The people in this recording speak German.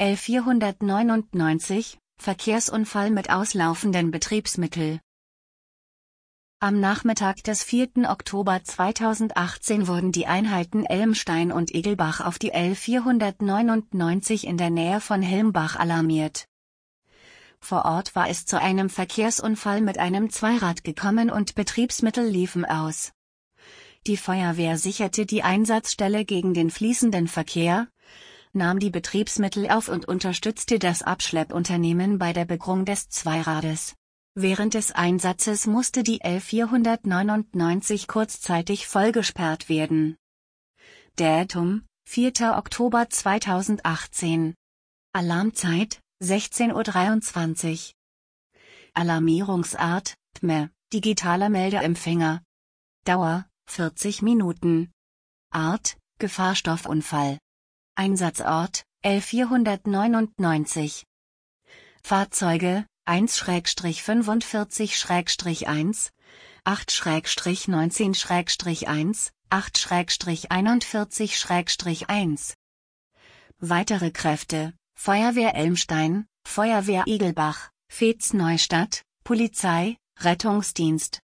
L499, Verkehrsunfall mit auslaufenden Betriebsmittel. Am Nachmittag des 4. Oktober 2018 wurden die Einheiten Elmstein und Egelbach auf die L499 in der Nähe von Hilmbach alarmiert. Vor Ort war es zu einem Verkehrsunfall mit einem Zweirad gekommen und Betriebsmittel liefen aus. Die Feuerwehr sicherte die Einsatzstelle gegen den fließenden Verkehr, nahm die Betriebsmittel auf und unterstützte das Abschleppunternehmen bei der Bergung des Zweirades. Während des Einsatzes musste die L499 kurzzeitig vollgesperrt werden. Datum: 4. Oktober 2018. Alarmzeit: 16:23 Uhr. Alarmierungsart: TME, digitaler Meldeempfänger. Dauer: 40 Minuten. Art: Gefahrstoffunfall. Einsatzort: L499. Fahrzeuge: 1-45-1, 8-19-1, 8-41-1. Weitere Kräfte: Feuerwehr Elmstein, Feuerwehr Egelbach, Veets Neustadt, Polizei, Rettungsdienst.